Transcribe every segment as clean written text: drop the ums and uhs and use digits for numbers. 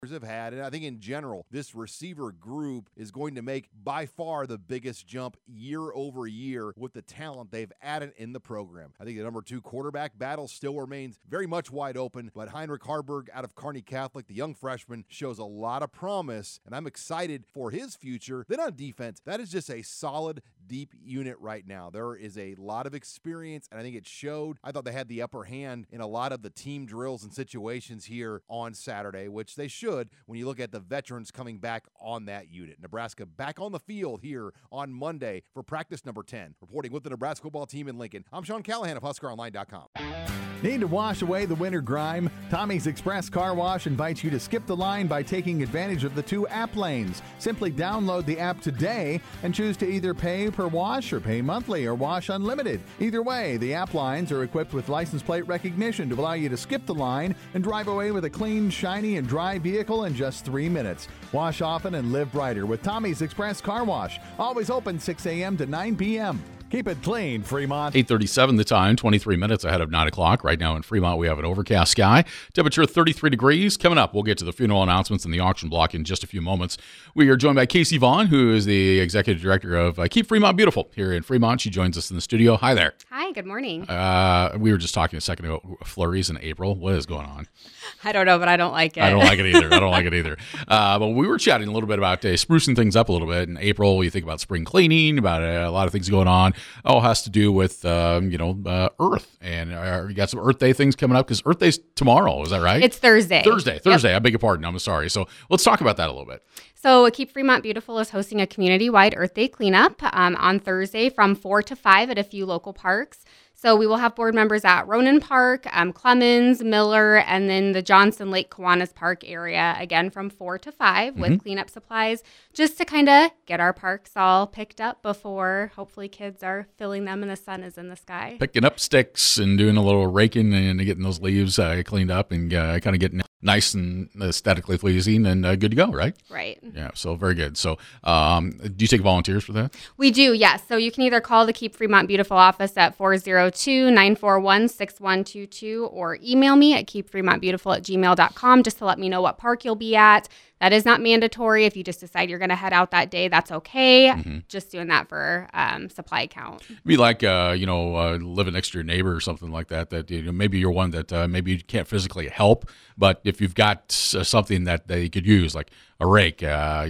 have had, and I think in general, this receiver group is going to make by far the biggest jump year over year with the talent they've added in the program. I think the number 2 quarterback battle still remains very much wide open, but Heinrich Harburg out of Kearney Catholic, the young freshman, shows a lot of promise, and I'm excited for his future. Then on defense, that is just a solid, deep unit right now. There is a lot of experience, and I think it showed. I thought they had the upper hand in a lot of the team drills and situations here on Saturday, which they should when you look at the veterans coming back on that unit. Nebraska back on the field here on Monday for practice number 10. Reporting with the Nebraska football team in Lincoln, I'm Sean Callahan of HuskerOnline.com. Need to wash away the winter grime? Tommy's Express Car Wash invites you to skip the line by taking advantage of the 2 app lanes. Simply download the app today and choose to either pay per wash or pay monthly or wash unlimited. Either way, the app lines are equipped with license plate recognition to allow you to skip the line and drive away with a clean, shiny, and dry vehicle in just 3 minutes. Wash often and live brighter with Tommy's Express Car Wash. Always open 6 a.m. to 9 p.m. Keep it clean, Fremont. 8:37 the time, 23 minutes ahead of 9 o'clock. Right now in Fremont, we have an overcast sky. Temperature 33 degrees. Coming up, we'll get to the funeral announcements and the auction block in just a few moments. We are joined by Casey Vaughn, who is the executive director of Keep Fremont Beautiful here in Fremont. She joins us in the studio. Hi there. Hi, good morning. We were just talking a second ago, flurries in April. What is going on? I don't know, but I don't like it. I don't like it either. But we were chatting a little bit about sprucing things up a little bit. In April, you think about spring cleaning, about a lot of things going on. All has to do with, Earth. And you got some Earth Day things coming up because Earth Day's tomorrow. Is that right? It's Thursday. Thursday. Yep. I beg your pardon. I'm sorry. So let's talk about that a little bit. So Keep Fremont Beautiful is hosting a community-wide Earth Day cleanup on Thursday from 4 to 5 at a few local parks. So we will have board members at Ronan Park, Clemens, Miller, and then the Johnson Lake Kiwanis Park area, again from 4 to 5 with cleanup supplies, just to kind of get our parks all picked up before hopefully kids are filling them and the sun is in the sky. Picking up sticks and doing a little raking and getting those leaves cleaned up and kind of getting nice and aesthetically pleasing and good to go, right? Right. Yeah, so very good. So do you take volunteers for that? We do, yes. So you can either call the Keep Fremont Beautiful office at 402-941-6122 or email me at keepfremontbeautiful@gmail.com just to let me know what park you'll be at. That is not mandatory. If you just decide you're going to head out that day, that's okay. Just doing that for supply count. It'd be like, living next to your neighbor or something like that, maybe you're one that maybe you can't physically help, but if you've got something that they could use, like a rake, a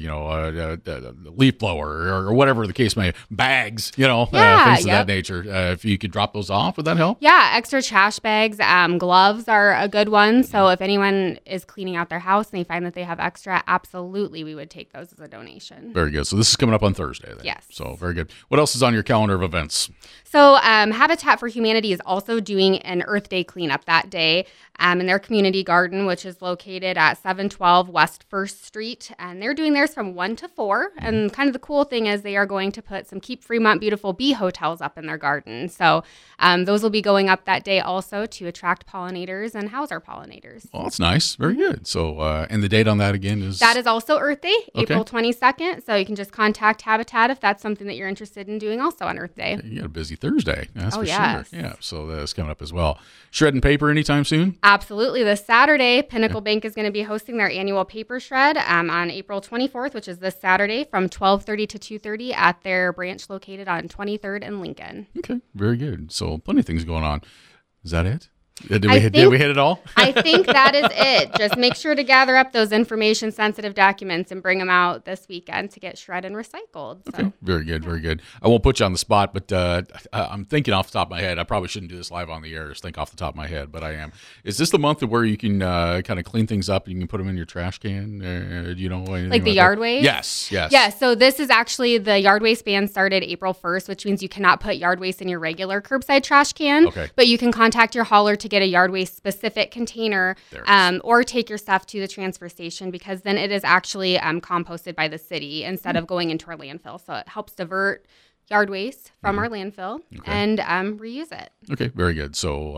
leaf blower or whatever the case may be, bags, things of that nature. If you could drop those off, would that help? Yeah, extra trash bags. Gloves are a good one. So if anyone is cleaning out their house and they find that they have extra, absolutely, we would take those as a donation. Very good. So this is coming up on Thursday then. Yes. So very good. What else is on your calendar of events? So Habitat for Humanity is also doing an Earth Day cleanup that day in their community garden, which is located at 712 West 1st Street. And they're doing theirs from 1 to 4. And kind of the cool thing is they are going to put some Keep Fremont Beautiful bee hotels up in their garden. So those will be going up that day also to attract pollinators and house our pollinators. Well, that's nice. Very good. So, and the date on that again is? That is also Earth Day, April 22nd. So you can just contact Habitat if that's something that you're interested in doing also on Earth Day. You got a busy Thursday. That's for yes. sure. Yeah. So that's coming up as well. Shred and paper anytime soon? Absolutely. This Saturday, Pinnacle Bank is going to be hosting their annual paper shred on April 24th, which is this Saturday from 12:30 to 2:30 at their branch located on 23rd and Lincoln. Okay. Very good. So plenty of things going on. Is that it? Did we hit it all? I think that is it. Just make sure to gather up those information-sensitive documents and bring them out this weekend to get shredded and recycled. So. Okay, very good, very good. I won't put you on the spot, but I'm thinking off the top of my head. I probably shouldn't do this live on the air, just think off the top of my head, but I am. Is this the month where you can kind of clean things up and you can put them in your trash can? Do you know anything like the yard waste? Yes. Yeah, so this is actually the yard waste ban started April 1st, which means you cannot put yard waste in your regular curbside trash can. Okay. But you can contact your hauler to get a yard waste specific container or take your stuff to the transfer station because then it is actually composted by the city instead of going into our landfill. So it helps divert yard waste from our landfill and reuse it. Okay, very good. So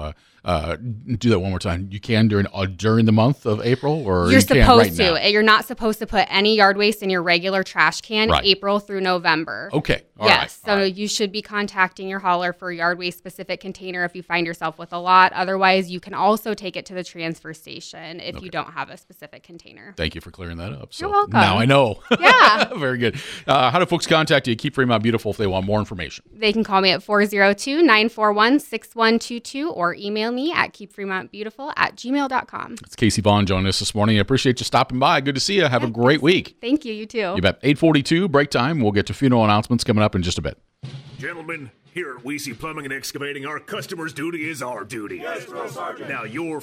Do that one more time. You can during the month of April, or you're you can't supposed right to. now? You're not supposed to put any yard waste in your regular trash can Right. April through November. Okay. All yes. right. So All right. you should be contacting your hauler for a yard waste specific container if you find yourself with a lot. Otherwise, you can also take it to the transfer station if you don't have a specific container. Thank you for clearing that up. So You're welcome. Now I know. Yeah. Very good. How do folks contact you? Keep Fremont Beautiful if they want more information. They can call me at 402-941-6122 or email me at keepfremontbeautiful@gmail.com. It's Casey Vaughn joining us this morning. I appreciate you stopping by. Good to see you. Have a great week. Thank you. You too. You bet. 8:42 break time. We'll get to funeral announcements coming up in just a bit. Gentlemen, here at Weesey Plumbing and Excavating, our customer's duty is our duty. Yes, Drill Sergeant. Now, your